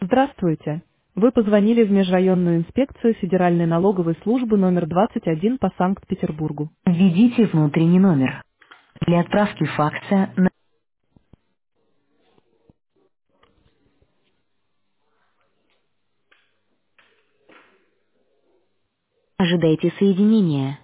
Здравствуйте. Вы позвонили в Межрайонную инспекцию Федеральной налоговой службы номер 21 по Санкт-Петербургу. Введите внутренний номер. Для отправки факса ожидайте соединения.